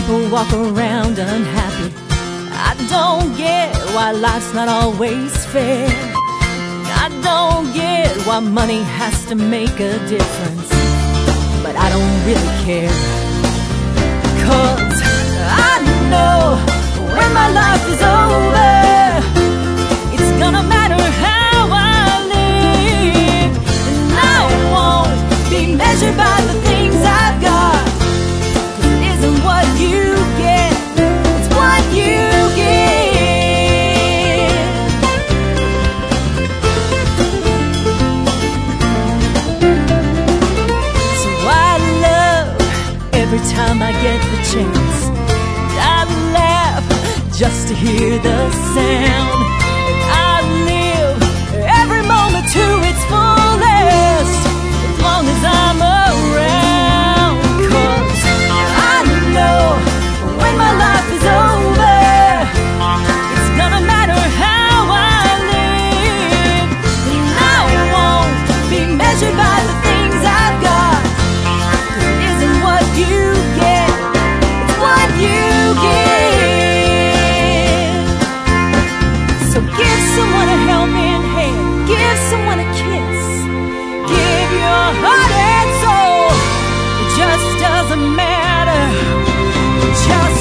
walk around unhappy. I don't get why life's not always fair. I don't get why money has to make a difference, but I don't really care. 'Cause I know when my life is over, it's gonna matter how I live. And I won't be measured by the things I've got, 'cause it isn't what you get, it's what you give. So I love every time I get the chance. I laugh just to hear the sound. And I live every moment to its fullest, as long as I'm around. 'Cause I know when my life is over, it's gonna matter how I live. And I won't be measured by the things I've got, 'cause it isn't what you get, it's what you give. So give someone a helping hand, give someone a kiss, give your heart and soul. It just doesn't matter, just